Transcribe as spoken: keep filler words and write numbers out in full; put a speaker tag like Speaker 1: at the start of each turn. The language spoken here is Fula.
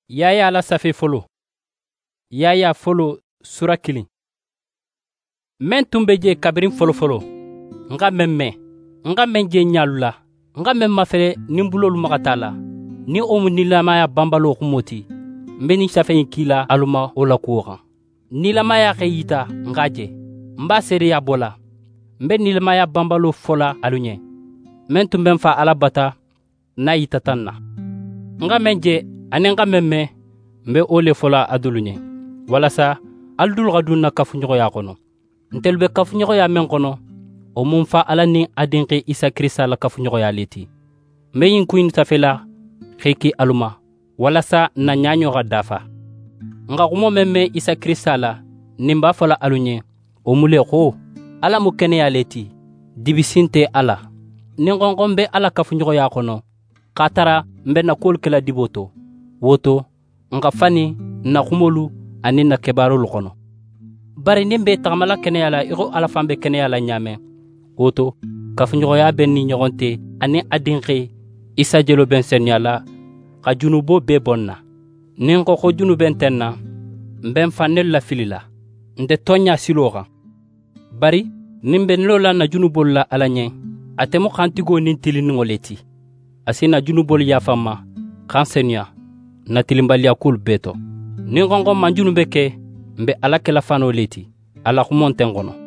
Speaker 1: Yaya la safe folo. Yaya folo sura kilin. Men tumbe je kabirin folo folo. Nga memme. Nga menje nyalula. Nga memma fere nimbulolu magatala. Ni omu nilamaya bambalo kumoti. Mbeni safe kila aluma ola kuoran. Nilamaya kheyita ngaje. Mba sere ya bola. Mbe nilamaya bambalo fola alunye. Men tumben fa alabata na yitatanna. Nga menje ane nga memme mbe ole fola adulunye. Walasa aldul gaduna kafunyogo ya kono. Ntelbe kafunyogo ya men kono. O mun fa ala ni adinke Isa Krista la kafunyogo ya leti. Mbe yin kuin tafela kheki aluma. Walasa na nyanyo gadafa. Nga kumo memme Isa Krista la nimba fola alunye. O mule ko ala mukene ya leti. Dibisinte ala. Ningongombe ala kafunyogo ya kono. Katara mbe na kol kela diboto. Woto nga fani na kumolu ani na kebaro lukono. Bari nimbe tamala kene yala iro ala fambe kene yala nyame. Woto kafunyogo ya benni nyogonte ani adinke Isa jelo ben senyala ka junubo be bonna. Ningo ko junuben tenna mben fanel la filila. Nde tonya siloga. Bari nimbe lola na junubol la alanye. Atemu kantigo nintili ngoleti. Asina junubol ya fama kansenya na tilimbalia kul beto. Ningongo manjunu beke mbe ala kela fano leti ala kumontengono.